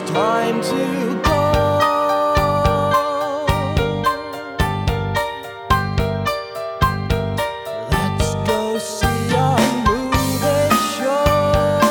time to go. Let's go see a movie show.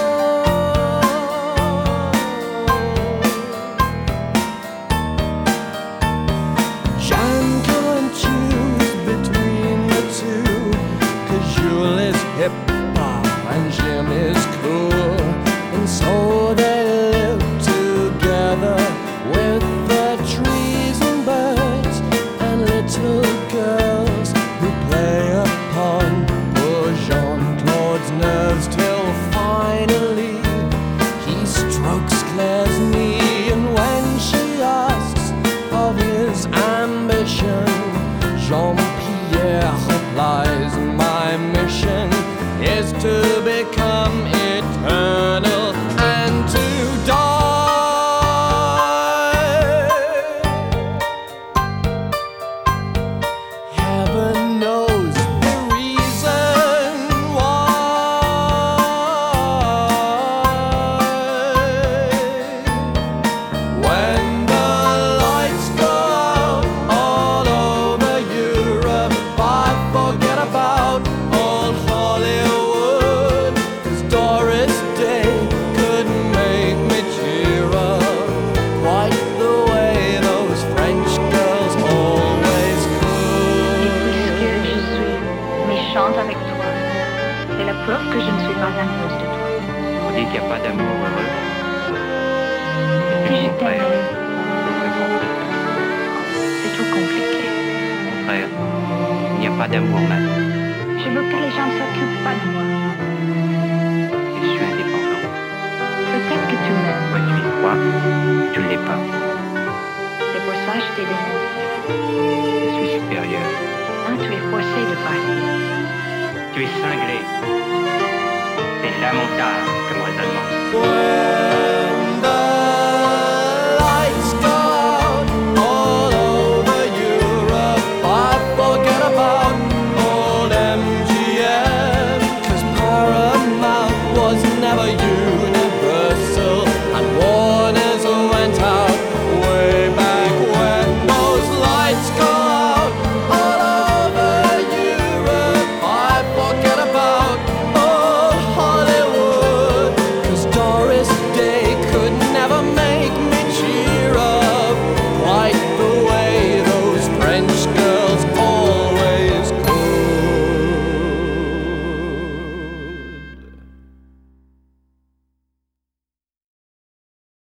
Jan can't choose between the two, 'cause Jules is hip-hop and Jim is cool. And so they live together with the trees and birds and little girls who play upon poor Jean-Claude's nerves, till finally he strokes Claire's knee. And when she asks of his ambition, Jean-Pierre replies, my mission is to become eternal and to die. Heaven knows the reason why. When the lights go out all over Europe, I forget about old Hollywood, 'cause Doris Day couldn't make me cheer up quite the way those French girls always could. Puisque je suis méchante avec toi, c'est la preuve que je ne suis pas amoureuse de toi. On dit qu'il n'y a pas d'amour heureux. Si je Contraire, t'aimais, c'est compliqué. c'est trop compliqué. Contraire, il n'y a pas d'amour même. Je veux que les gens ne s'occupent pas de moi. Et je suis indépendant. Peut-être que tu m'aimes. Quoi tu y crois, tu ne l'es pas. C'est pour ça que je t'ai dénoncé. Je suis supérieur. Hein, tu es forcé de partir. Tu es cinglé. C'est lamentable, comme raisonnement. When